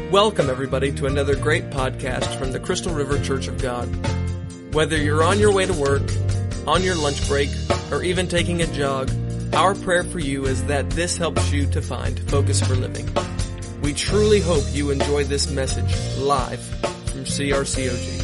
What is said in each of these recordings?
Welcome, everybody, to another great podcast from the Crystal River Church of God. Whether you're on your way to work, on your lunch break, or even taking a jog, our prayer for you is that this helps you to find focus for living. We truly hope you enjoy this message live from CRCOG.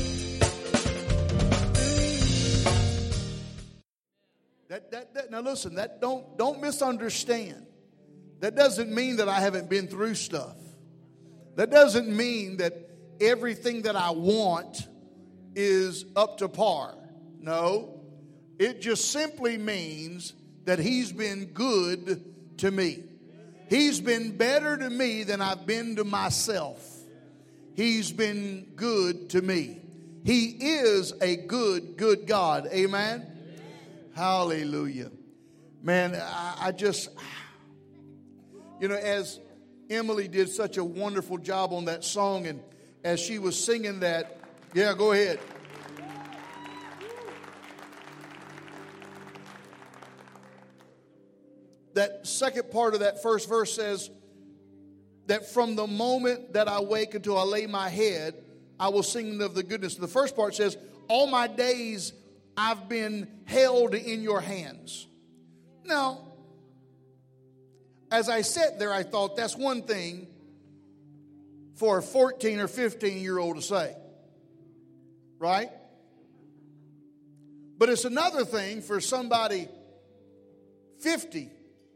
Now listen, don't misunderstand. That doesn't mean that I haven't been through stuff. That doesn't mean that everything that I want is up to par. No, it just simply means that He's been good to me. He's been better to me than I've been to myself. He's been good to me. He is a good God. Amen? Hallelujah. Man, I just, as Emily did such a wonderful job on that song, and as she was singing that, yeah, go ahead. That second part of that first verse says that from the moment that I wake until I lay my head, I will sing of the goodness. The first part says, all my days I've been held in your hands. Now, as I sat there, I thought that's one thing for a 14 or 15-year-old to say, right? But it's another thing for somebody 50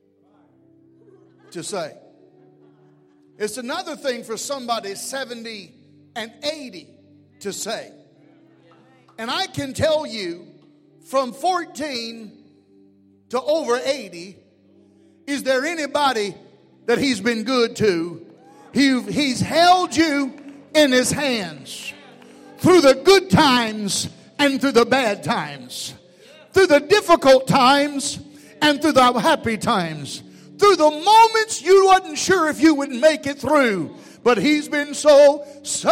to say. It's another thing for somebody 70 and 80 to say. And I can tell you, from 14 to over 80, is there anybody that He's been good to? He's held you in His hands through the good times and through the bad times, through the difficult times and through the happy times, through the moments you wasn't sure if you would make it through. But He's been so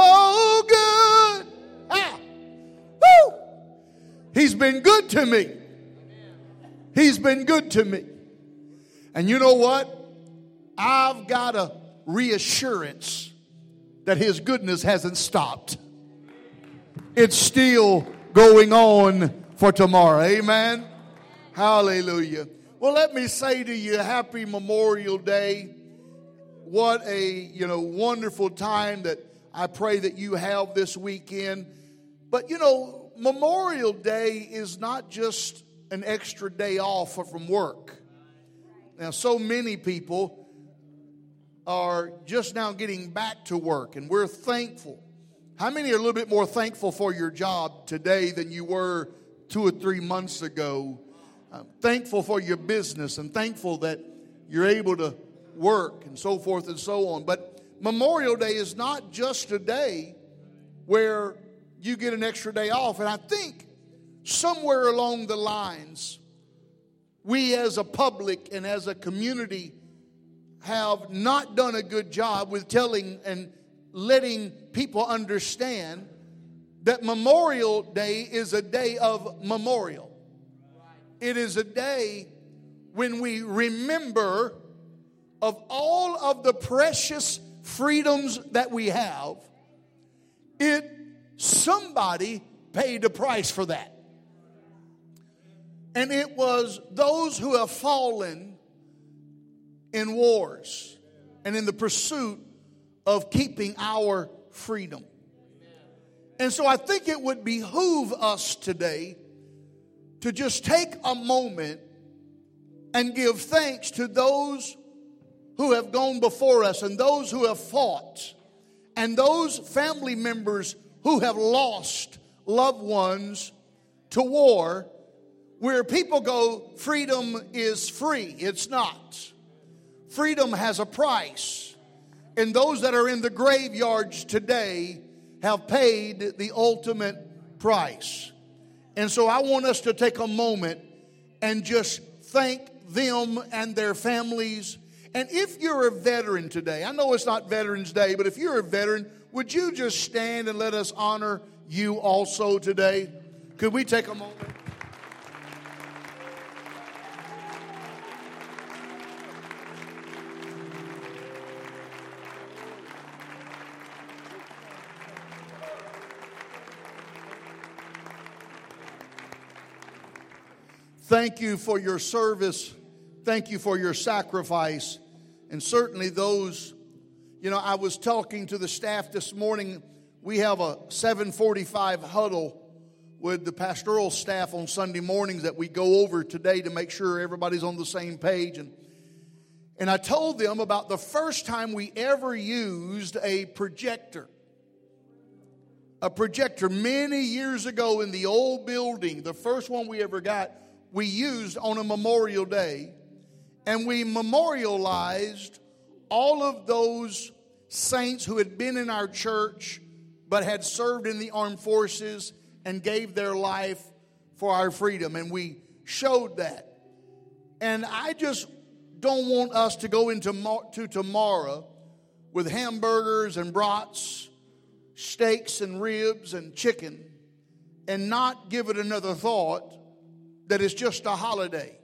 good. Ah. Woo! He's been good to me. He's been good to me. And you know what? I've got a reassurance that His goodness hasn't stopped. It's still going on for tomorrow. Amen? Hallelujah. Well, let me say to you, happy Memorial Day. What a, wonderful time that I pray that you have this weekend. But, Memorial Day is not just an extra day off from work. Now, so many people are just now getting back to work, and we're thankful. How many are a little bit more thankful for your job today than you were 2 or 3 months ago? Thankful for your business and thankful that you're able to work and so forth and so on. But Memorial Day is not just a day where you get an extra day off. And I think somewhere along the lines, we as a public and as a community have not done a good job with telling and letting people understand that Memorial Day is a day of memorial. It is a day when we remember of all of the precious freedoms that we have. Somebody paid a price for that. And it was those who have fallen in wars and in the pursuit of keeping our freedom. And so I think it would behoove us today to just take a moment and give thanks to those who have gone before us and those who have fought and those family members who have lost loved ones to war, where people go, freedom is free. It's not. Freedom has a price. And those that are in the graveyards today have paid the ultimate price. And so I want us to take a moment and just thank them and their families. And if you're a veteran today, I know it's not Veterans Day, but if you're a veteran, would you just stand and let us honor you also today? Could we take a moment? Thank you for your service. Thank you for your sacrifice. And certainly those, I was talking to the staff this morning. We have a 7:45 huddle with the pastoral staff on Sunday mornings that we go over today to make sure everybody's on the same page. And I told them about the first time we ever used a projector. A projector many years ago in the old building. The first one we ever got, we used on a Memorial Day. And we memorialized all of those saints who had been in our church but had served in the armed forces and gave their life for our freedom. And we showed that. And I just don't want us to go into tomorrow with hamburgers and brats, steaks and ribs and chicken, and not give it another thought that it's just a holiday.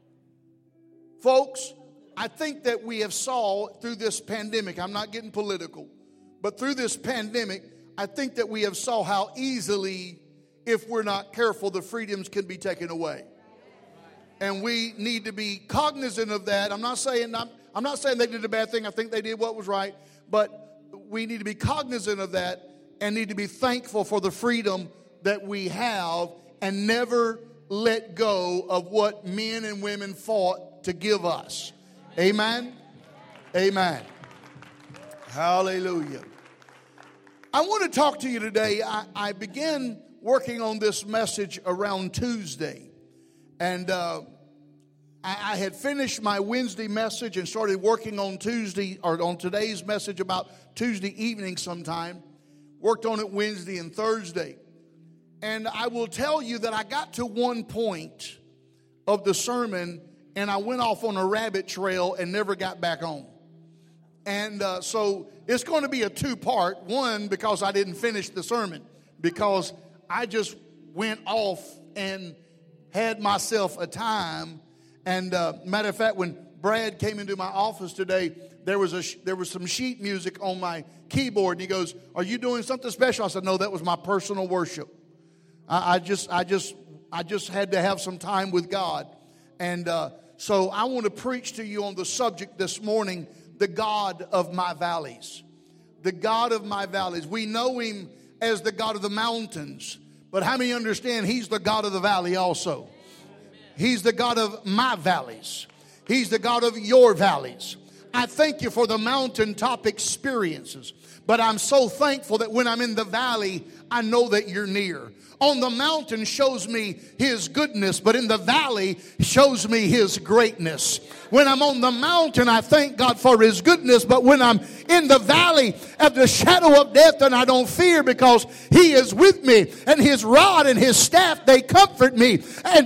Folks, I think that we have saw through this pandemic, I'm not getting political, but through this pandemic, I think that we have saw how easily, if we're not careful, the freedoms can be taken away. And we need to be cognizant of that. I'm not saying they did a bad thing. I think they did what was right. But we need to be cognizant of that and need to be thankful for the freedom that we have and never let go of what men and women fought to give us. Amen? Amen. Hallelujah. I want to talk to you today. I began working on this message around Tuesday. And I had finished my Wednesday message and started working on Tuesday, or on today's message about Tuesday evening sometime. Worked on it Wednesday and Thursday. And I will tell you that I got to one point of the sermon and I went off on a rabbit trail and never got back on. And so it's going to be a two-part. One, because I didn't finish the sermon. Because I just went off and had myself a time. And matter of fact, when Brad came into my office today, there was some sheet music on my keyboard. And he goes, "Are you doing something special?" I said, "No, that was my personal worship. I just had to have some time with God." And so I want to preach to you on the subject this morning, the God of my valleys. The God of my valleys. We know Him as the God of the mountains. But how many understand He's the God of the valley also? He's the God of my valleys. He's the God of your valleys. I thank you for the mountaintop experiences. But I'm so thankful that when I'm in the valley, I know that you're near. On the mountain shows me His goodness, but in the valley shows me His greatness. When I'm on the mountain, I thank God for His goodness, but when I'm in the valley of the shadow of death, then I don't fear because He is with me, and His rod and His staff, they comfort me. And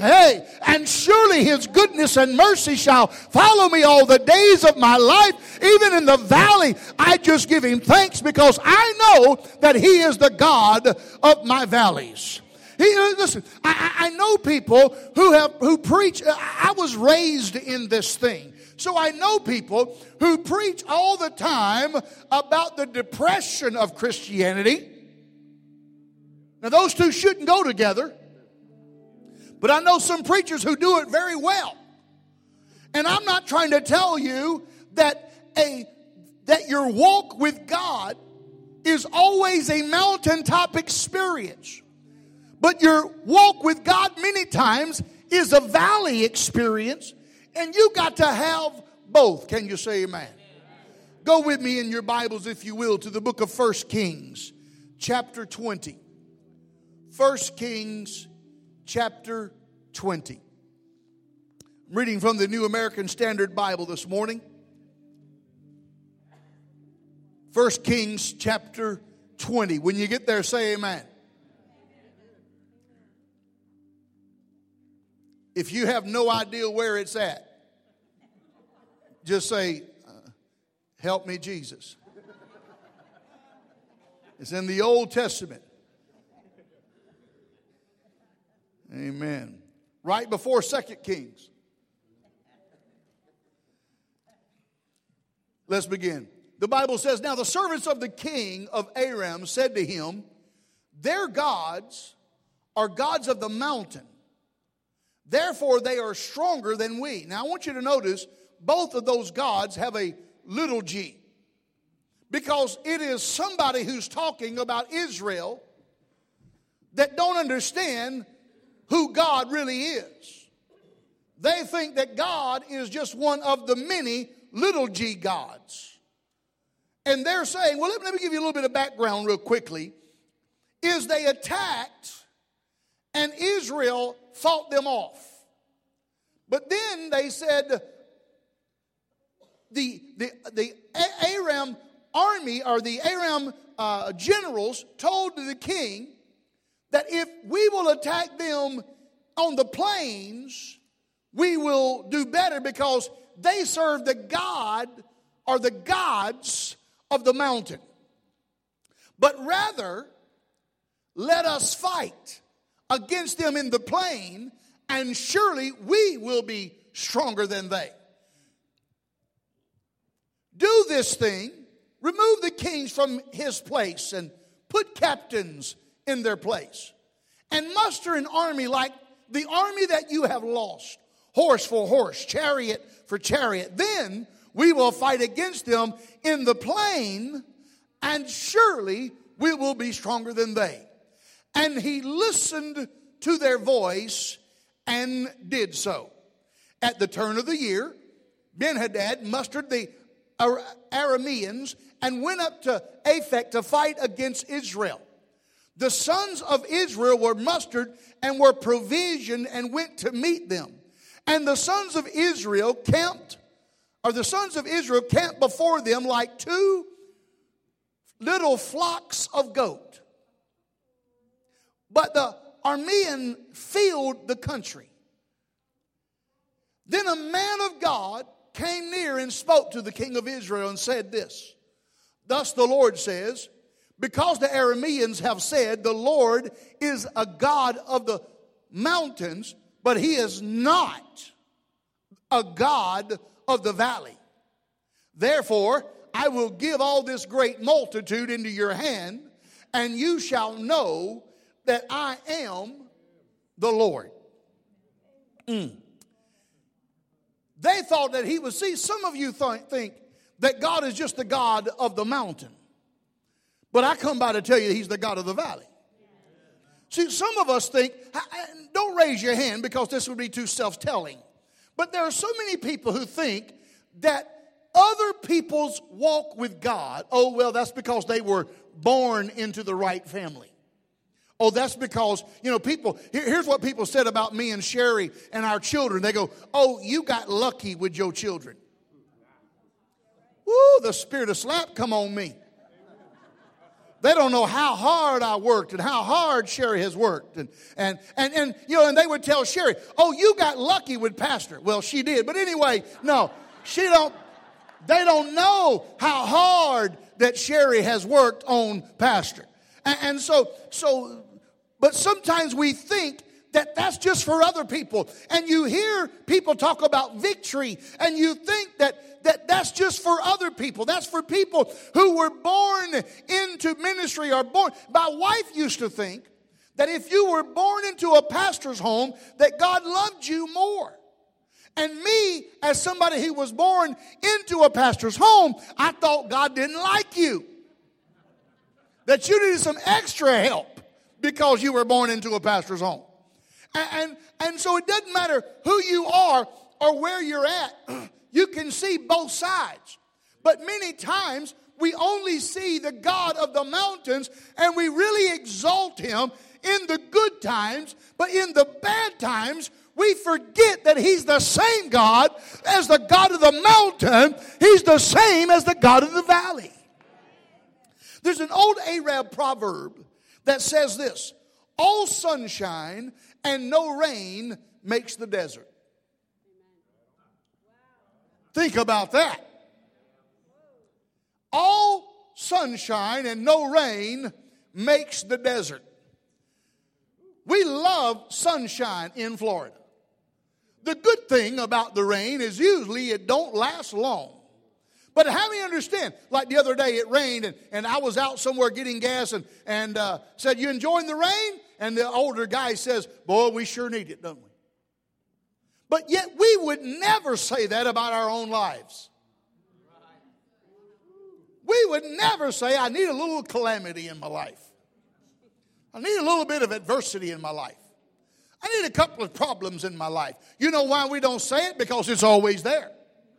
surely His goodness and mercy shall follow me all the days of my life. Even in the valley, I just give Him thanks because I know that He is the God of my valleys. Listen, I know people who preach. I was raised in this thing. So I know people who preach all the time about the depression of Christianity. Now those two shouldn't go together. But I know some preachers who do it very well. And I'm not trying to tell you that your walk with God is always a mountaintop experience. But your walk with God many times is a valley experience. And you got to have both. Can you say amen? Go with me in your Bibles, if you will, to the book of 1 Kings, chapter 20. 1 Kings, chapter 20. I'm reading from the New American Standard Bible this morning. 1 Kings, chapter 20. When you get there, say amen. If you have no idea where it's at, just say, "Help me, Jesus." It's in the Old Testament. Amen. Right before 2 Kings. Let's begin. The Bible says, "Now the servants of the king of Aram said to him, 'Their gods are gods of the mountain. Therefore they are stronger than we. Now I want you to notice both of those gods have a little g. Because it is somebody who's talking about Israel that don't understand who God really is. They think that God is just one of the many little g gods. And they're saying, well, let me give you a little bit of background real quickly. Is they attacked and Israel fought them off. But then they said the Aram army or the Aram generals told the king that if we will attack them on the plains, we will do better because they serve the God or the gods of the mountain. But rather, let us fight against them in the plain, and surely we will be stronger than they. Do this thing, remove the kings from his place, and put captains in their place, and muster an army like the army that you have lost, horse for horse, chariot for chariot. Then we will fight against them in the plain, and surely we will be stronger than they. And he listened to their voice and did so. At the turn of the year, Ben-Hadad mustered the Arameans and went up to Aphek to fight against Israel. The sons of Israel were mustered and were provisioned and went to meet them. And the sons of Israel camped before them like two little flocks of goat. But the Aramean filled the country. Then a man of God came near and spoke to the king of Israel and said this, thus the Lord says, because the Arameans have said the Lord is a God of the mountains, but he is not a God of the valley. Therefore, I will give all this great multitude into your hand, and you shall know that I am the Lord. They thought that he was, see, some of you think that God is just the God of the mountain. But I come by to tell you he's the God of the valley. See, some of us think, don't raise your hand because this would be too self-telling. But there are so many people who think that other people's walk with God, oh, well, that's because they were born into the right family. Oh, that's because, people, here's what people said about me and Sherry and our children. They go, oh, you got lucky with your children. Woo, the spirit of slap come on me. They don't know how hard I worked and how hard Sherry has worked. And they would tell Sherry, oh, you got lucky with Pastor. Well, she did. But anyway, no, they don't know how hard that Sherry has worked on Pastor. But sometimes we think that that's just for other people. And you hear people talk about victory, and you think that's just for other people. That's for people who were born into ministry or born. My wife used to think that if you were born into a pastor's home, that God loved you more. And me, as somebody who was born into a pastor's home, I thought God didn't like you. That you needed some extra help because you were born into a pastor's home. And so it doesn't matter who you are or where you're at. You can see both sides. But many times we only see the God of the mountains, and we really exalt him in the good times. But in the bad times, we forget that he's the same God as the God of the mountain. He's the same as the God of the valley. There's an old Arab proverb that says this: all sunshine and no rain makes the desert. Think about that. All sunshine and no rain makes the desert. We love sunshine in Florida. The good thing about the rain is usually it don't last long. But how many understand? Like the other day it rained and I was out somewhere getting gas and said, you enjoying the rain? And the older guy says, boy, we sure need it, don't we? But yet we would never say that about our own lives. We would never say, I need a little calamity in my life. I need a little bit of adversity in my life. I need a couple of problems in my life. You know why we don't say it? Because it's always there.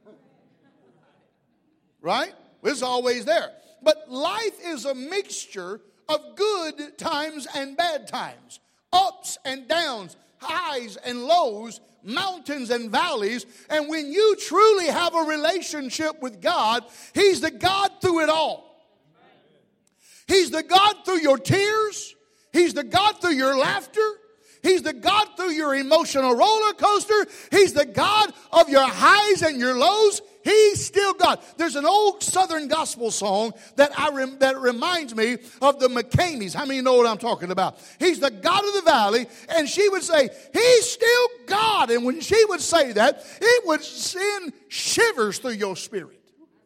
Right? It's always there. But life is a mixture of good times and bad times. Ups and downs, highs and lows, mountains and valleys. And when you truly have a relationship with God, He's the God through it all. He's the God through your tears. He's the God through your laughter. He's the God through your emotional roller coaster. He's the God of your highs and your lows. He's still God. There's an old Southern gospel song that reminds me of the McCameys. How many know what I'm talking about? He's the God of the valley, and she would say, He's still God. And when she would say that, it would send shivers through your spirit.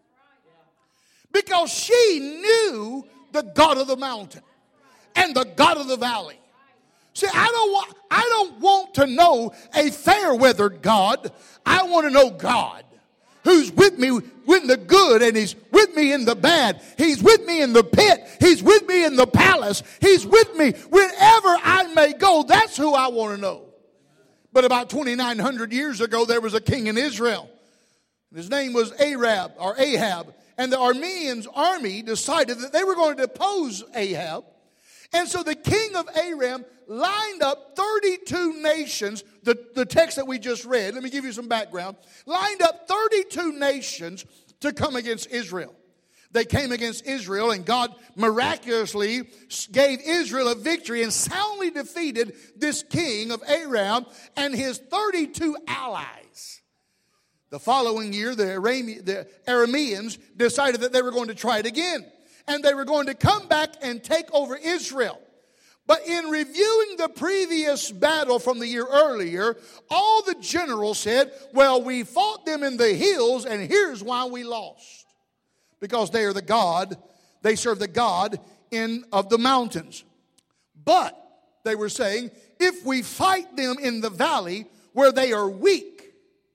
Because she knew the God of the mountain and the God of the valley. See, I don't want to know a fair-weathered God. I want to know God who's with me in the good, and He's with me in the bad. He's with me in the pit. He's with me in the palace. He's with me wherever I may go. That's who I want to know. But about 2,900 years ago, there was a king in Israel. His name was Ahab. And the Arameans army decided that they were going to depose Ahab. And so the king of Aram lined up 32 nations, the text that we just read, let me give you some background, lined up 32 nations to come against Israel. They came against Israel, and God miraculously gave Israel a victory and soundly defeated this king of Aram and his 32 allies. The following year, the Arameans decided that they were going to try it again. And they were going to come back and take over Israel. But in reviewing the previous battle from the year earlier, all the generals said, well, we fought them in the hills, and here's why we lost. Because they serve the God of the mountains. But, they were saying, if we fight them in the valley where they are weak,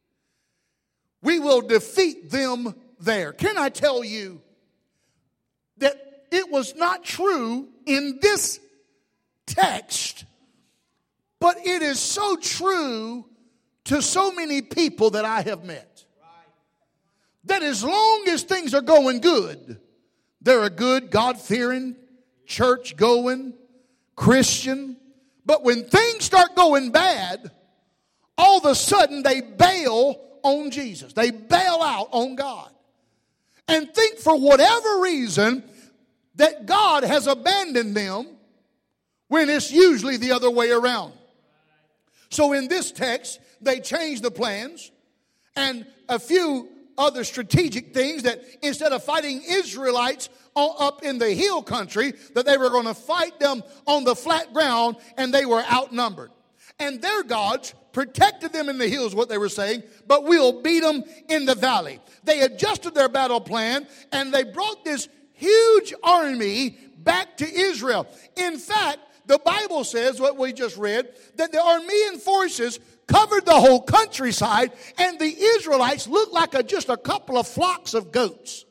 we will defeat them there. Can I tell you that it was not true in this text, but it is so true to so many people that I have met. That as long as things are going good, they're a good, God-fearing, church-going Christian. But when things start going bad, all of a sudden they bail on Jesus. They bail out on God. And think for whatever reason that God has abandoned them when it's usually the other way around. So in this text, they changed the plans and a few other strategic things, that instead of fighting Israelites up in the hill country, that they were going to fight them on the flat ground, and they were outnumbered. And their gods protected them in the hills, what they were saying, but we'll beat them in the valley. They adjusted their battle plan, and they brought this huge army back to Israel. In fact, the Bible says, what we just read, that the Aramean forces covered the whole countryside, and the Israelites looked like just a couple of flocks of goats.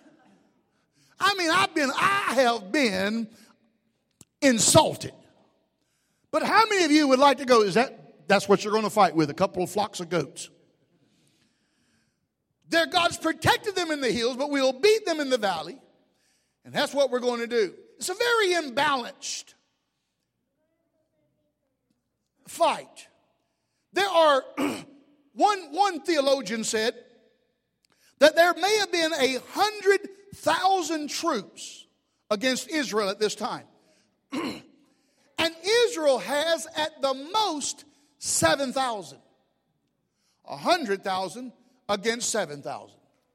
I mean, I have been insulted. But how many of you would like to go, that's what you're going to fight with, a couple of flocks of goats? Their gods protected them in the hills, but we'll beat them in the valley. And that's what we're going to do. It's a very imbalanced fight. There are, one theologian said that there may have been 100,000 troops against Israel at this time. And Israel has at the most 7,000. 100,000 against 7,000.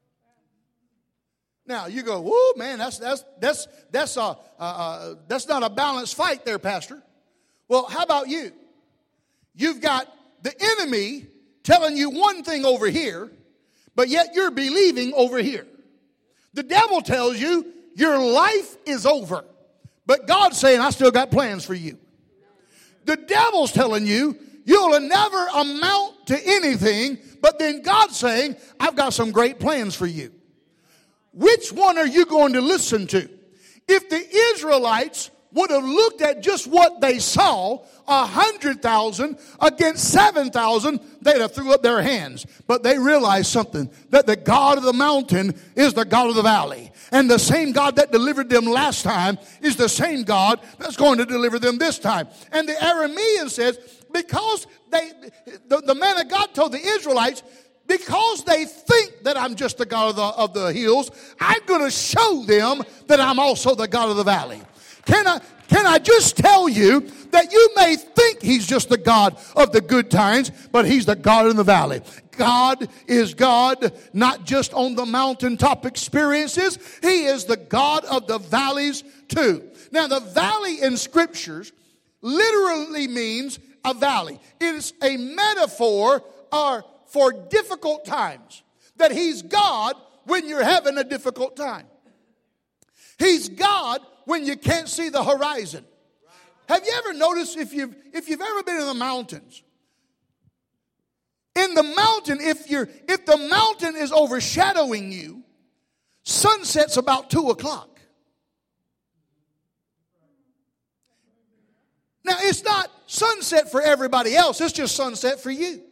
Now you go, whoa, man, that's not a balanced fight there, Pastor. Well, how about you? You've got the enemy telling you one thing over here, but yet you're believing over here. The devil tells you your life is over, but God's saying, I still got plans for you. The devil's telling you you'll never amount to anything, but then God's saying, I've got some great plans for you. Which one are you going to listen to? If the Israelites would have looked at just what they saw, 100,000 against 7,000, they'd have threw up their hands. But they realized something, that the God of the mountain is the God of the valley. And the same God that delivered them last time is the same God that's going to deliver them this time. And the Aramean says, because the man of God told the Israelites, because they think that I'm just the God of the hills, I'm going to show them that I'm also the God of the valley. Can I just tell you that you may think he's just the God of the good times, but he's the God in the valley. God is God, not just on the mountaintop experiences. He is the God of the valleys too. Now, the valley in scriptures literally means a valley. It is a metaphor for difficult times. That he's God when you're having a difficult time. He's God when you can't see the horizon. Have you ever noticed, if you've ever been in the mountains, in the mountain, if the mountain is overshadowing you, sunset's about 2 o'clock. Now, it's not sunset for everybody else. It's just sunset for you.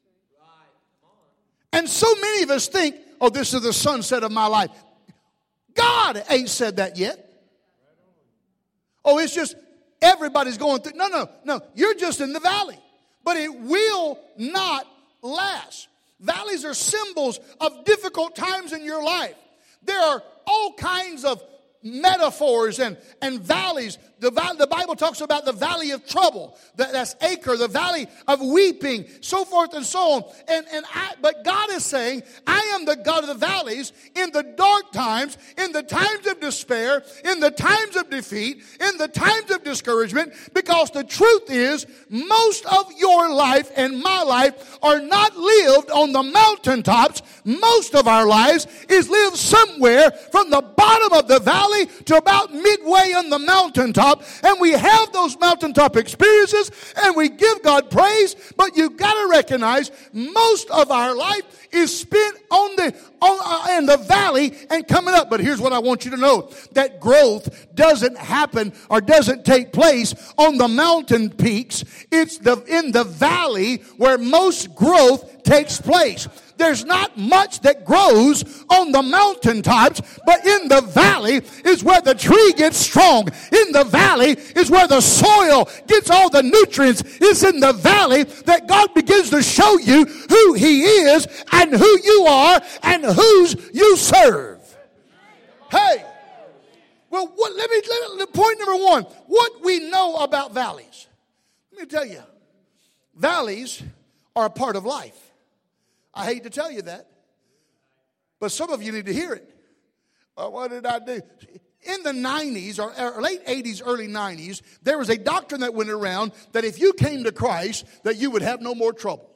And so many of us think, oh, this is the sunset of my life. God ain't said that yet. Oh, it's just everybody's going through. No. You're just in the valley. But it will not last. Valleys are symbols of difficult times in your life. There are all kinds of metaphors and valleys. The Bible talks about the valley of trouble. That's Acre, the valley of weeping, so forth and so on. But God is saying, I am the God of the valleys in the dark times, in the times of despair, in the times of defeat, in the times of discouragement, because the truth is, most of your life and my life are not lived on the mountaintops. Most of our lives is lived somewhere from the bottom of the valley to about midway on the mountaintop. And we have those mountaintop experiences and we give God praise, but you got to recognize most of our life is spent in the valley and coming up. But here's what I want you to know, that growth doesn't happen or doesn't take place on the mountain peaks. It's in the valley where most growth takes place. There's not much that grows on the mountaintops, but in the valley is where the tree gets strong. In the valley is where the soil gets all the nutrients. It's in the valley that God begins to show you who He is and who you are and whose you serve. Hey, well, point number one, what we know about valleys. Let me tell you, valleys are a part of life. I hate to tell you that, but some of you need to hear it. What did I do? In the 90s, or late 80s, early 90s, there was a doctrine that went around that if you came to Christ, that you would have no more trouble.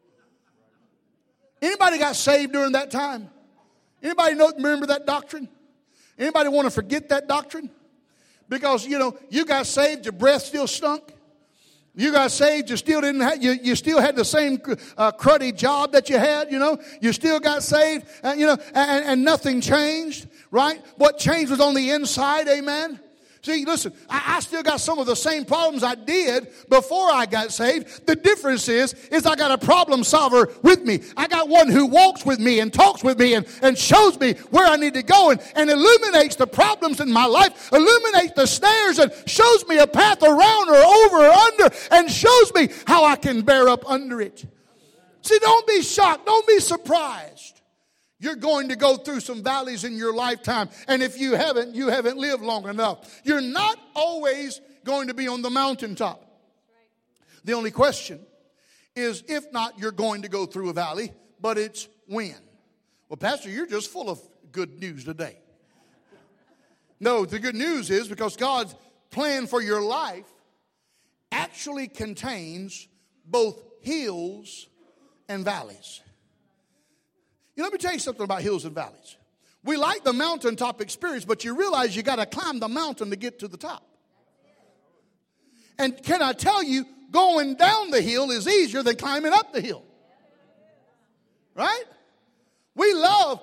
Anybody got saved during that time? Anybody remember that doctrine? Anybody want to forget that doctrine? Because, you got saved, your breath still stunk. You got saved, you still didn't have, you still had the same cruddy job that you had, You still got saved, and nothing changed, right? What changed was on the inside, amen? See, listen, I still got some of the same problems I did before I got saved. The difference is I got a problem solver with me. I got one who walks with me and talks with me and shows me where I need to go and illuminates the problems in my life, illuminates the snares and shows me a path around or over or under and shows me how I can bear up under it. See, don't be shocked. Don't be surprised. You're going to go through some valleys in your lifetime. And if you haven't lived long enough. You're not always going to be on the mountaintop. The only question is, if not, you're going to go through a valley, but it's when. Well, Pastor, you're just full of good news today. No, the good news is because God's plan for your life actually contains both hills and valleys. Let me tell you something about hills and valleys. We like the mountaintop experience, but you realize you got to climb the mountain to get to the top. And can I tell you, going down the hill is easier than climbing up the hill. Right? We love,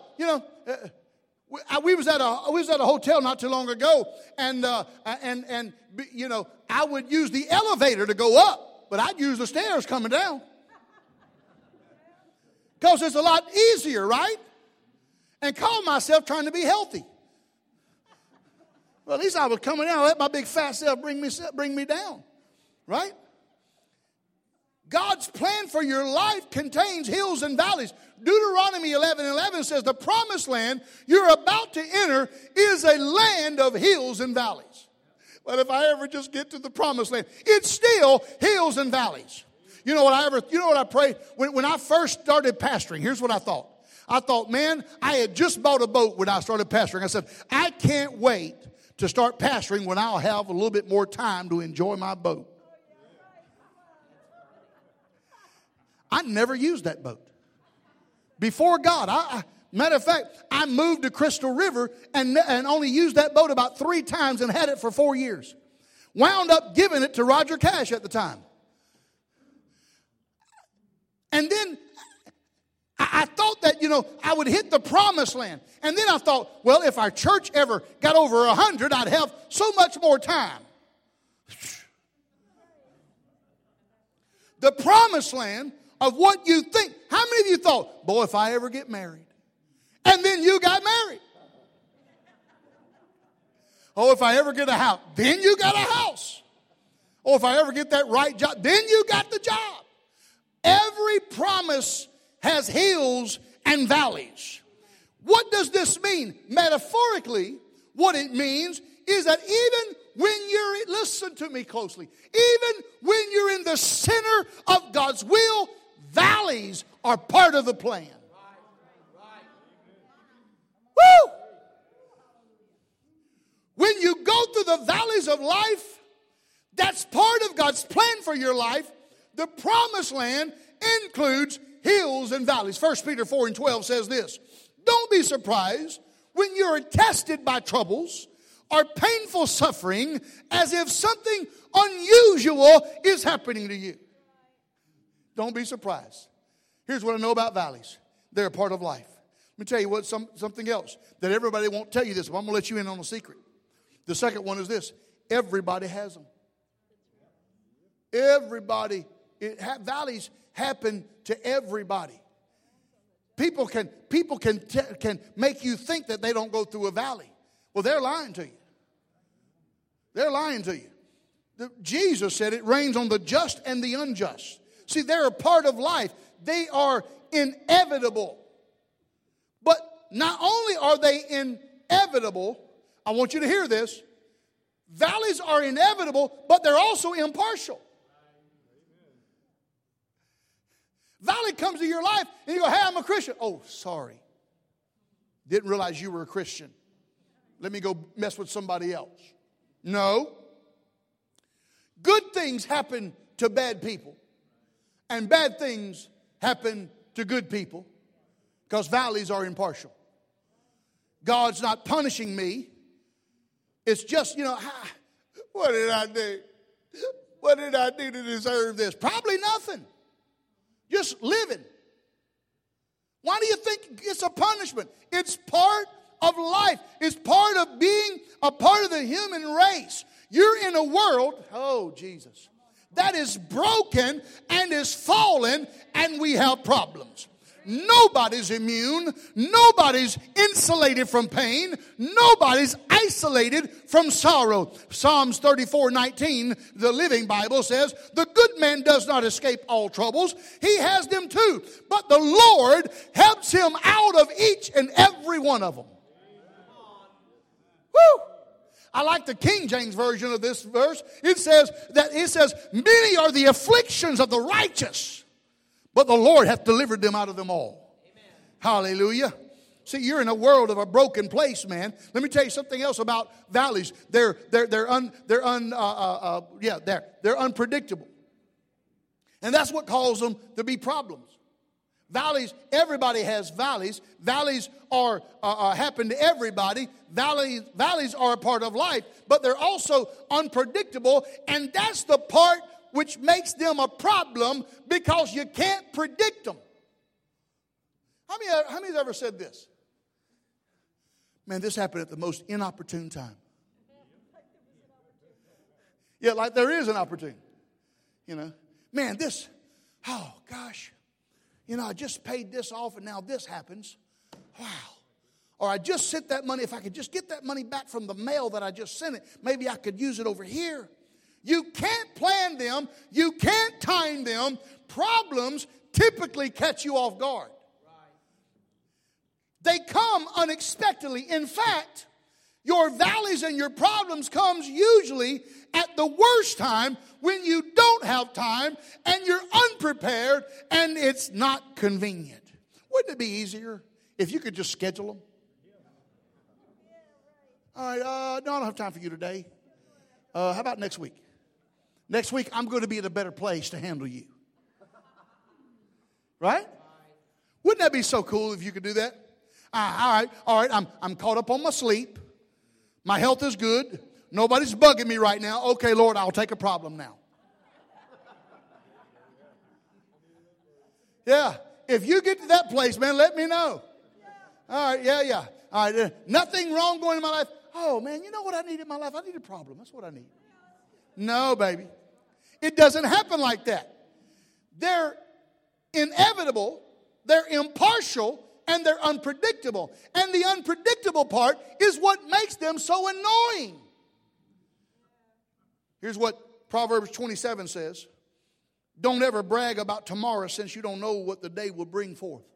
we was at a hotel not too long ago, and I would use the elevator to go up, but I'd use the stairs coming down. Because it's a lot easier, right? And call myself trying to be healthy. Well, at least I was coming down. Let my big fat self bring me down. Right? God's plan for your life contains hills and valleys. Deuteronomy 11:11 says the promised land you're about to enter is a land of hills and valleys. But if I ever just get to the promised land, it's still hills and valleys. You know what I prayed? When I first started pastoring, here's what I thought. I thought, man, I had just bought a boat when I started pastoring. I said, I can't wait to start pastoring when I'll have a little bit more time to enjoy my boat. I never used that boat. Before God, matter of fact, I moved to Crystal River and only used that boat about 3 times and had it for 4 years. Wound up giving it to Roger Cash at the time. And then I thought that, I would hit the promised land. And then I thought, well, if our church ever got over 100, I'd have so much more time. The promised land of what you think. How many of you thought, boy, if I ever get married? And then you got married. Oh, if I ever get a house, then you got a house. Oh, if I ever get that right job, then you got the job. Every promise has hills and valleys. What does this mean? Metaphorically, what it means is that even when listen to me closely, even when you're in the center of God's will, valleys are part of the plan. Woo! When you go through the valleys of life, that's part of God's plan for your life. The promised land includes hills and valleys. 1 Peter 4:12 says this. Don't be surprised when you're tested by troubles or painful suffering as if something unusual is happening to you. Don't be surprised. Here's what I know about valleys. They're a part of life. Let me tell you something else that everybody won't tell you this, but I'm going to let you in on a secret. The second one is this. Everybody has them. Everybody. Valleys happen to everybody. People can make you think that they don't go through a valley. Well, they're lying to you. They're lying to you. Jesus said it rains on the just and the unjust. See, they're a part of life. They are inevitable. But not only are they inevitable, I want you to hear this. Valleys are inevitable, but they're also impartial. Valley comes to your life and you go, hey, I'm a Christian. Oh, sorry. Didn't realize you were a Christian. Let me go mess with somebody else. No. Good things happen to bad people. And bad things happen to good people. Because valleys are impartial. God's not punishing me. It's just, what did I do? What did I do to deserve this? Probably nothing. Just living. Why do you think it's a punishment? It's part of life. It's part of being a part of the human race. You're in a world, oh Jesus, that is broken and is fallen, and we have problems. Nobody's immune. Nobody's insulated from pain. Nobody's isolated from sorrow. Psalms 34:19, the Living Bible says, the good man does not escape all troubles. He has them too. But the Lord helps him out of each and every one of them. Woo! I like the King James version of this verse. It says, many are the afflictions of the righteous, but the Lord hath delivered them out of them all. Amen. Hallelujah. See, you're in a world of a broken place, man. Let me tell you something else about valleys. They're unpredictable. And that's what causes them to be problems. Valleys, everybody has valleys. Valleys are happen to everybody. Valleys are a part of life, but they're also unpredictable, and that's the part which makes them a problem because you can't predict them. How many has ever said this? Man, this happened at the most inopportune time. Yeah, like there is an opportunity. You know, man, oh gosh, you know, I just paid this off and now this happens. Wow. Or I just sent that money. If I could just get that money back from the mail that I just sent it, maybe I could use it over here. You can't plan them. You can't time them. Problems typically catch you off guard. They come unexpectedly. In fact, your valleys and your problems comes usually at the worst time when you don't have time and you're unprepared and it's not convenient. Wouldn't it be easier if you could just schedule them? All right, no, I don't have time for you today. How about next week? Next week, I'm going to be in a better place to handle you. Right? Wouldn't that be so cool if you could do that? All right, I'm caught up on my sleep. My health is good. Nobody's bugging me right now. Okay, Lord, I'll take a problem now. Yeah, if you get to that place, man, let me know. All right, yeah. All right, nothing wrong going in my life. Oh, man, you know what I need in my life? I need a problem. That's what I need. No, baby. It doesn't happen like that. They're inevitable, they're impartial, and they're unpredictable. And the unpredictable part is what makes them so annoying. Here's what Proverbs 27 says. Don't ever brag about tomorrow since you don't know what the day will bring forth.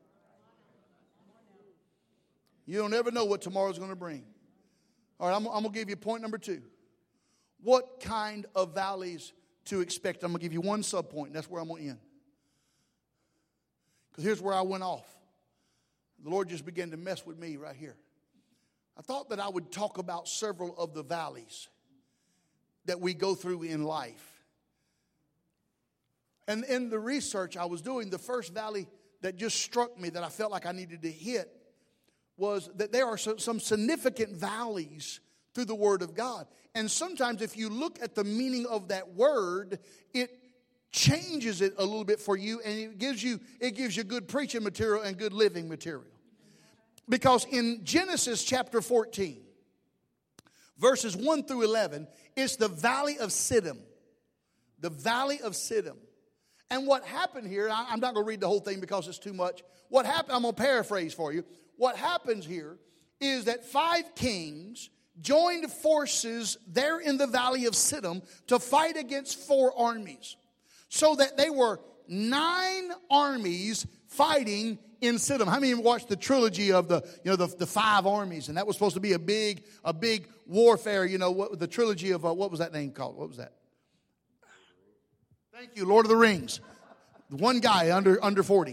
You don't ever know what tomorrow's going to bring. All right, I'm going to give you point number 2. What kind of valleys to expect? I'm going to give you one subpoint, and that's where I'm going to end. Because here's where I went off. The Lord just began to mess with me right here. I thought that I would talk about several of the valleys that we go through in life. And in the research I was doing, the first valley that just struck me that I felt like I needed to hit was that there are some significant valleys through the Word of God. And sometimes if you look at the meaning of that word, it changes it a little bit for you, and it gives you good preaching material and good living material. Because in Genesis chapter 14, verses 1 through 11, it's the valley of Siddim. The valley of Siddim. And what happened here, I'm not going to read the whole thing because it's too much. What happened, I'm going to paraphrase for you. What happens here is that 5 kings joined forces there in the valley of Siddim to fight against 4 armies. So that they were 9 armies fighting in Siddim. How many of you watched the trilogy of the 5 armies? And that was supposed to be a big warfare. You know, the trilogy of what was that name called? What was that? Thank you, Lord of the Rings. One guy under 40.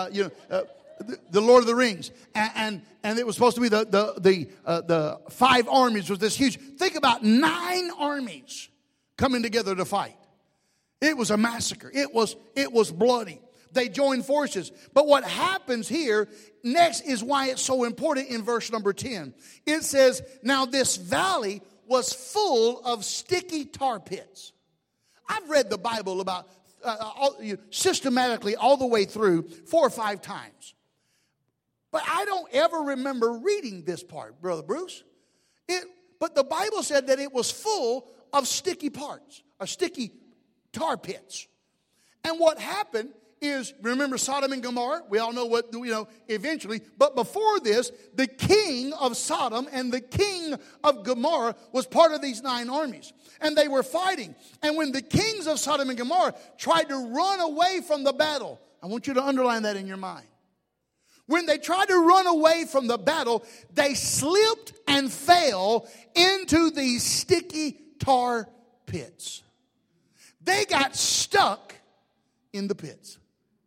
The Lord of the Rings, and it was supposed to be the 5 armies was this huge. Think about 9 armies coming together to fight. It was a massacre. It was bloody. They joined forces. But what happens here next is why it's so important in verse number 10. It says, now this valley was full of sticky tar pits. I've read the Bible about systematically all the way through 4 or 5 times. But I don't ever remember reading this part, Brother Bruce. But the Bible said that it was full of sticky parts, or sticky tar pits. And what happened is, remember Sodom and Gomorrah? We all know what, eventually. But before this, the king of Sodom and the king of Gomorrah was part of these 9 armies. And they were fighting. And when the kings of Sodom and Gomorrah tried to run away from the battle, I want you to underline that in your mind. When they tried to run away from the battle, they slipped and fell into these sticky tar pits. They got stuck in the pits.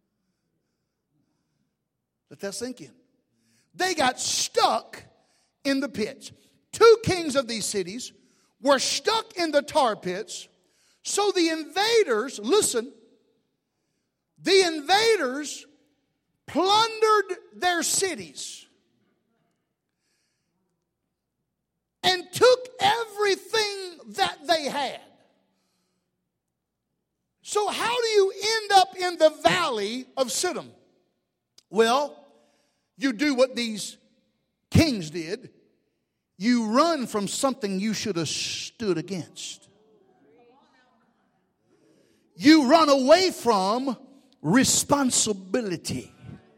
Let that sink in. They got stuck in the pits. 2 kings of these cities were stuck in the tar pits. So the invaders, listen, the invaders plundered their cities and took everything that they had. So So how do you end up in the valley of Siddim? Well, you do what these kings did. You run from something you should have stood against. You run away from responsibility.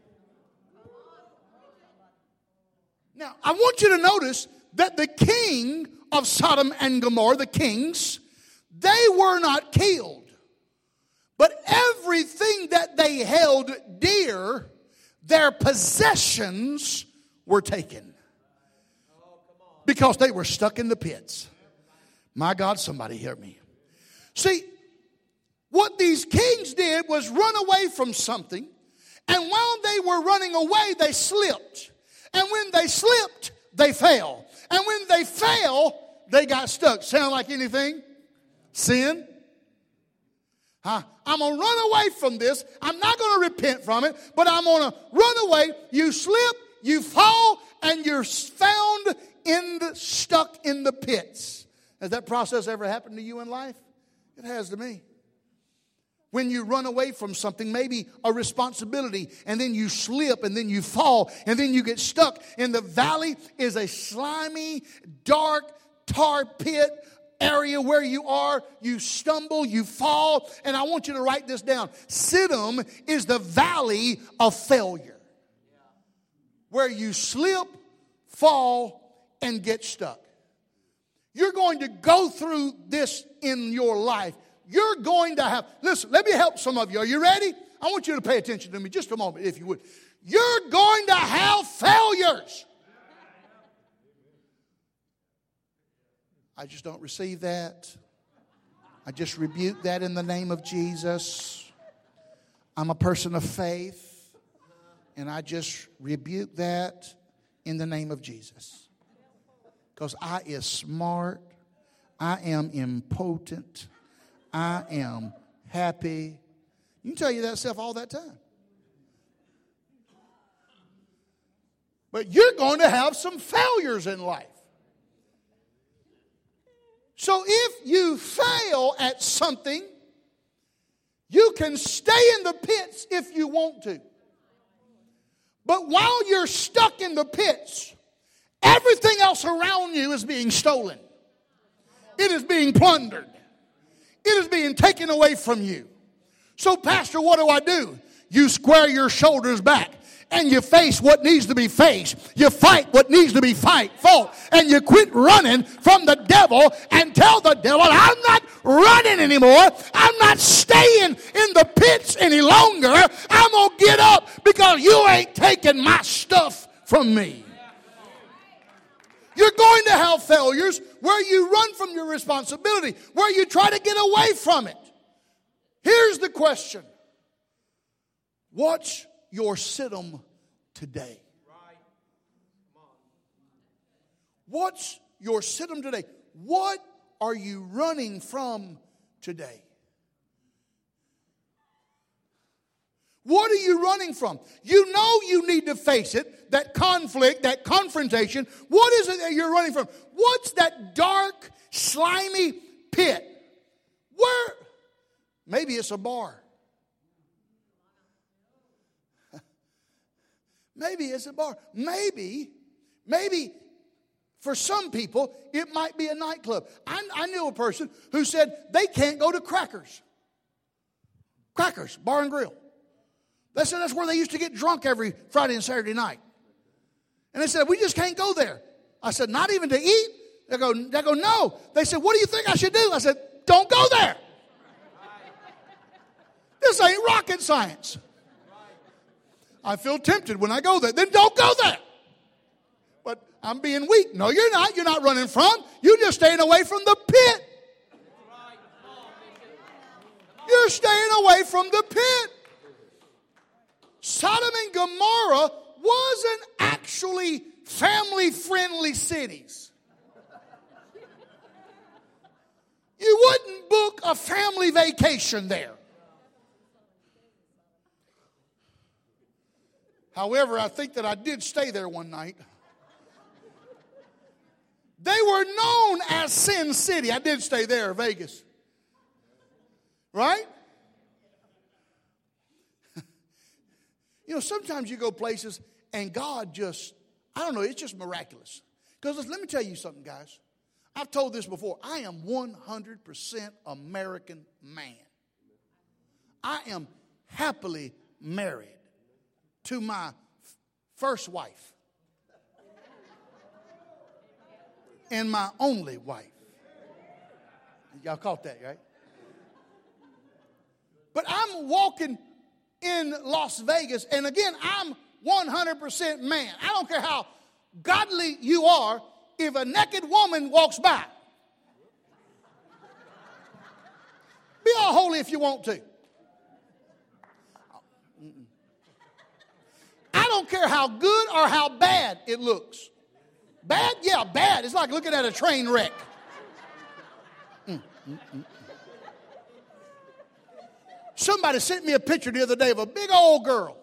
Now, I want you to notice that the king of Sodom and Gomorrah, the kings, they were not killed. But everything that they held dear, their possessions were taken. Because they were stuck in the pits. My God, somebody hear me. See, what these kings did was run away from something. And while they were running away, they slipped. And when they slipped, they fell. And when they fell, they got stuck. Sound like anything? Sin? I'm going to run away from this. I'm not going to repent from it, but I'm going to run away. You slip, you fall, and you're found stuck in the pits. Has that process ever happened to you in life? It has to me. When you run away from something, maybe a responsibility, and then you slip, and then you fall, and then you get stuck. And the valley is a slimy, dark, tar pit area where you are. You stumble, you fall, and I want you to write this down. Siddim is the valley of failure, where you slip, fall, and get stuck. You're going to go through this in your life. You're going to have, listen, let me help some of you. Are you ready? I want you to pay attention to me just a moment, if you would. You're going to have failures. I just don't receive that. I just rebuke that in the name of Jesus. I'm a person of faith, and I just rebuke that in the name of Jesus. Because I is smart, I am impotent, I am happy. You can tell you that self all that time. But you're going to have some failures in life. So if you fail at something, you can stay in the pits if you want to. But while you're stuck in the pits, everything else around you is being stolen. It is being plundered. It is being taken away from you. So, Pastor, what do? You square your shoulders back and you face what needs to be faced. You fight what needs to be fought. And you quit running from the devil and tell the devil, I'm not running anymore. I'm not staying in the pits any longer. I'm going to get up because you ain't taking my stuff from me. You're going to have failures where you run from your responsibility, where you try to get away from it. Here's the question. What's your Siddim today? What's your Siddim today? What are you running from today? What are you running from? You know you need to face it, that conflict, that confrontation. What is it that you're running from? What's that dark, slimy pit? Where? Maybe it's a bar. Maybe it's a bar. Maybe for some people, it might be a nightclub. I knew a person who said they can't go to Crackers. Crackers, Bar and Grill. They said that's where they used to get drunk every Friday and Saturday night. And they said, we just can't go there. I said, not even to eat? They go, no. They said, what do you think I should do? I said, don't go there. This ain't rocket science. I feel tempted when I go there. Then don't go there. But I'm being weak. No, you're not. You're not running from. You're just staying away from the pit. You're staying away from the pit. Sodom and Gomorrah wasn't actually family-friendly cities. You wouldn't book a family vacation there. However, I think that I did stay there one night. They were known as Sin City. I did stay there, Vegas. Right? You know, sometimes you go places and God just, I don't know, it's just miraculous. Because let me tell you something, guys. I've told this before. I am 100% American man. I am happily married to my first wife and my only wife. Y'all caught that, right? But I'm walking in Las Vegas, and again, I'm 100% man. I don't care how godly you are, if a naked woman walks by, be all holy if you want to. I don't care how good or how bad it looks. Bad? Yeah, bad. It's like looking at a train wreck. Somebody sent me a picture the other day of a big old girl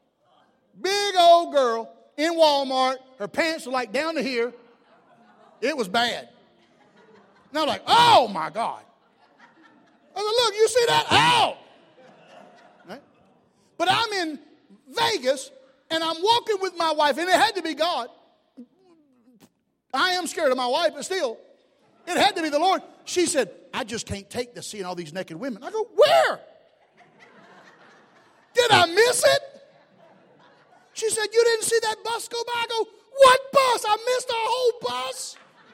in Walmart. Her pants were like down to here. It was bad. And I'm like, oh my God. I said, look, you see that? Ow! Right? But I'm in Vegas and I'm walking with my wife, and it had to be God. I am scared of my wife, but still, it had to be the Lord. She said, I just can't take this seeing all these naked women. I go, where? Did I miss it? She said, you didn't see that bus go by? I go, what bus? I missed our whole bus.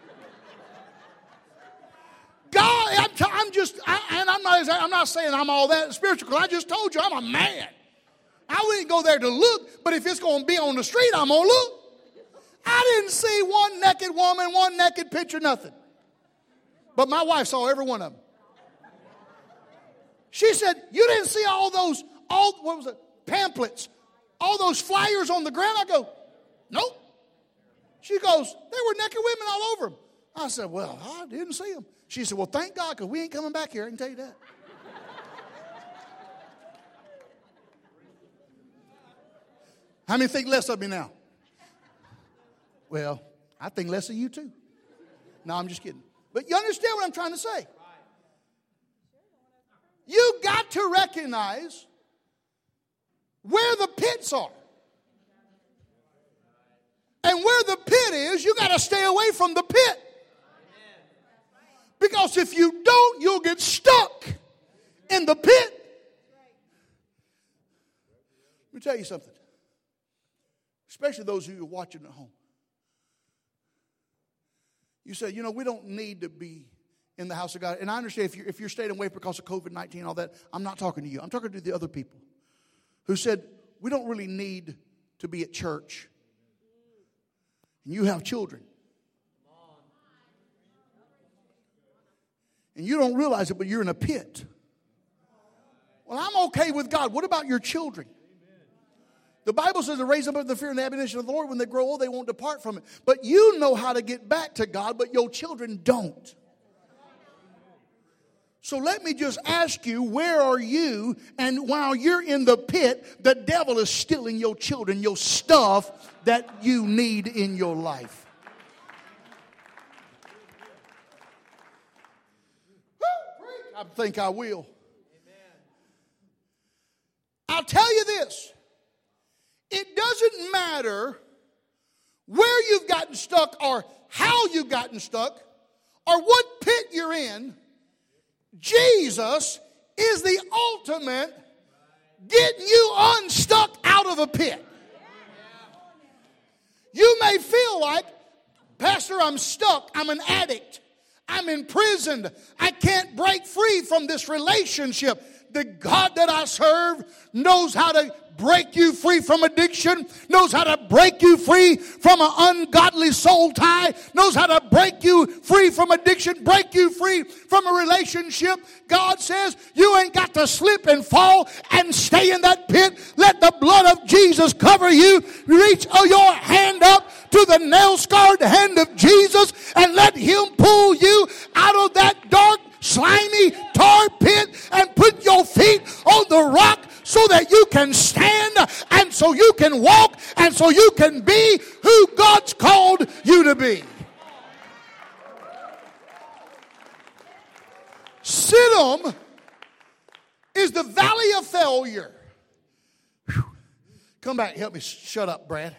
God, I'm not saying I'm all that spiritual, because I just told you I'm a man. I wouldn't go there to look, but if it's going to be on the street, I'm going to look. I didn't see one naked woman, one naked picture, nothing. But my wife saw every one of them. She said, you didn't see what was it, pamphlets, all those flyers on the ground? I go, nope. She goes, there were naked women all over them. I said, well, I didn't see them. She said, well, thank God, because we ain't coming back here, I can tell you that. How many think less of me now? Well, I think less of you too. No, I'm just kidding. But you understand what I'm trying to say. You got to recognize where the pits are. And where the pit is, you got to stay away from the pit. Because if you don't, you'll get stuck in the pit. Let me tell you something. Especially those of you who are watching at home. You say, you know, we don't need to be in the house of God. And I understand if you're staying away because of COVID-19 and all that, I'm not talking to you. I'm talking to the other people who said, we don't really need to be at church. And you have children. And you don't realize it, but you're in a pit. Well, I'm okay with God. What about your children? The Bible says to raise them up in the fear and the admonition of the Lord. When they grow old, they won't depart from it. But you know how to get back to God, but your children don't. So let me just ask you, where are you? And while you're in the pit, the devil is stealing your children, your stuff that you need in your life. I think I will. I'll tell you this. It doesn't matter where you've gotten stuck or how you've gotten stuck or what pit you're in. Jesus is the ultimate getting you unstuck out of a pit. You may feel like, Pastor, I'm stuck. I'm an addict. I'm imprisoned. I can't break free from this relationship. The God that I serve knows how to break you free from addiction, knows how to break you free from an ungodly soul tie, knows how to break you free from addiction, break you free from a relationship. God says you ain't got to slip and fall and stay in that pit. Let the blood of Jesus cover you. Reach your hand up to the nail-scarred hand of Jesus and let Him pull you out of that dark, slimy tar pit and put your feet on the rock so that you can stand and so you can walk and so you can be who God's called you to be. Siddim is the valley of failure. Come back and help me shut up, Brad.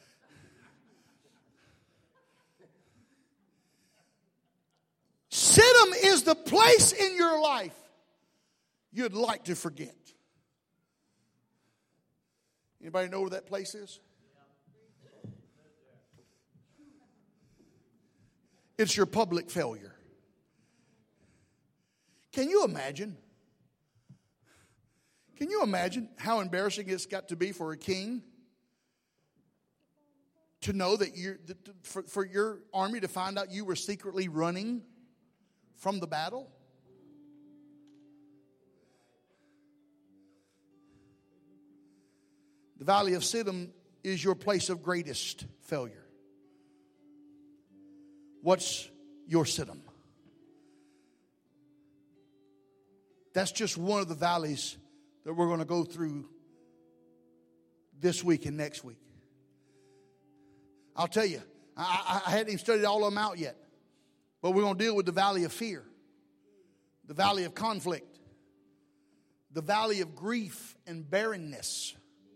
Siddim is the place in your life you'd like to forget. Anybody know where that place is? It's your public failure. Can you imagine? Can you imagine how embarrassing it's got to be for a king to know that for your army to find out you were secretly running from the battle? The Valley of Siddim is your place of greatest failure. What's your Siddim? That's just one of the valleys that we're going to go through this week and next week. I'll tell you, I hadn't even studied all of them out yet. But we're going to deal with the valley of fear, the valley of conflict, the valley of grief and barrenness.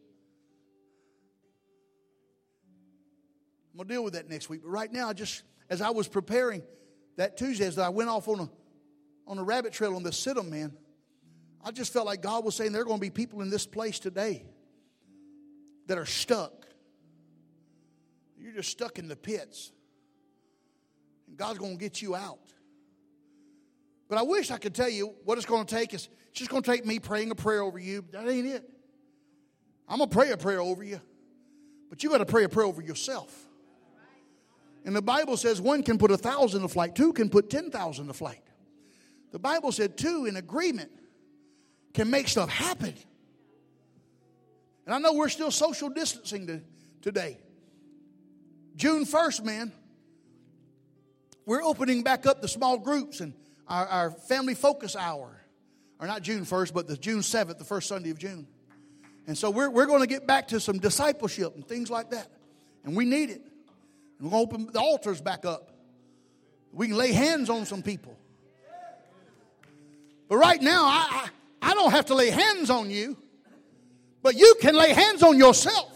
I'm going to deal with that next week. But right now, as I was preparing that Tuesday, as I went off on a rabbit trail on the Siddim, man, I just felt like God was saying there are going to be people in this place today that are stuck. You're just stuck in the pits. And God's going to get you out. But I wish I could tell you what it's going to take. It's just going to take me praying a prayer over you. That ain't it. I'm going to pray a prayer over you. But you got to pray a prayer over yourself. And the Bible says one can put 1,000 to flight. Two can put 10,000 to flight. The Bible said two in agreement can make stuff happen. And I know we're still social distancing today. June 1st, man, we're opening back up the small groups and our family focus hour. Or not June 1st, but the June 7th, the first Sunday of June. And so we're going to get back to some discipleship and things like that. And we need it. And we're going to open the altars back up. We can lay hands on some people. But right now, I don't have to lay hands on you. But you can lay hands on yourself.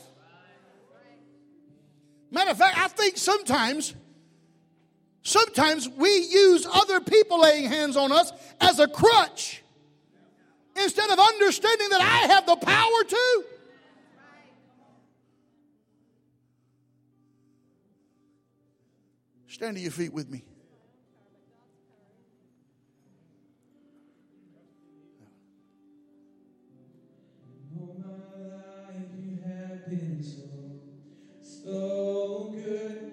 Matter of fact, I think sometimes we use other people laying hands on us as a crutch instead of understanding that I have the power too. Stand to your feet with me. All my life you have been so good.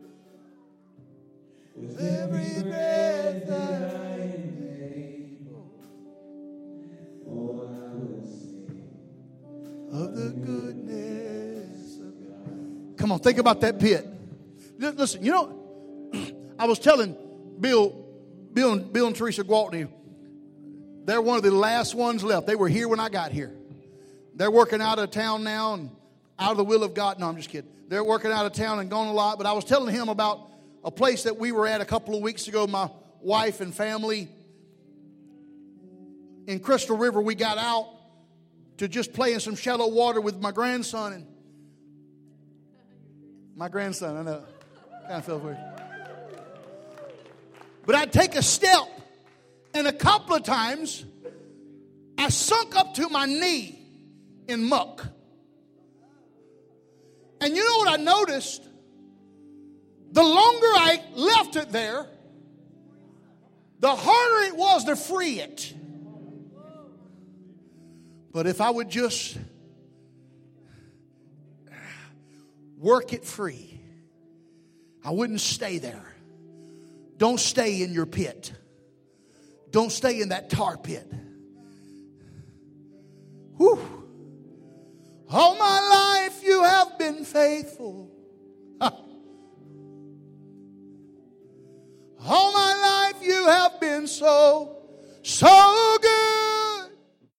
With every breath that I am able, oh, I will sing Of the goodness of God. Come on, think about that pit. Listen, you know, I was telling Bill and Teresa Gwaltney, they're one of the last ones left. They were here when I got here. They're working out of town now and out of the will of God. No, I'm just kidding. They're working out of town and gone a lot. But I was telling him about a place that we were at a couple of weeks ago, my wife and family. In Crystal River, we got out to just play in some shallow water with my grandson. And my grandson, I know, kind of feels weird. But I'd take a step, and a couple of times, I sunk up to my knee in muck. And you know what I noticed? The longer I left it there, the harder it was to free it. But if I would just work it free, I wouldn't stay there. Don't stay in your pit. Don't stay in that tar pit. Whew. All my life you have been faithful. All my life you have been so good.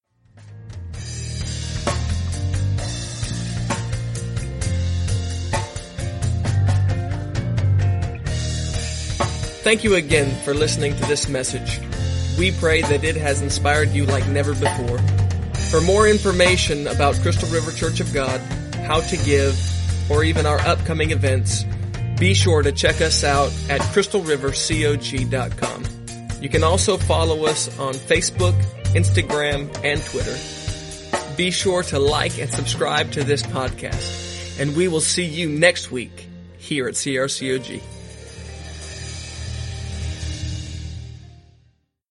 Thank you again for listening to this message. We pray that it has inspired you like never before. For more information about Crystal River Church of God, how to give, or even our upcoming events, be sure to check us out at crystalrivercog.com. You can also follow us on Facebook, Instagram, and Twitter. Be sure to like and subscribe to this podcast, and we will see you next week here at CRCOG.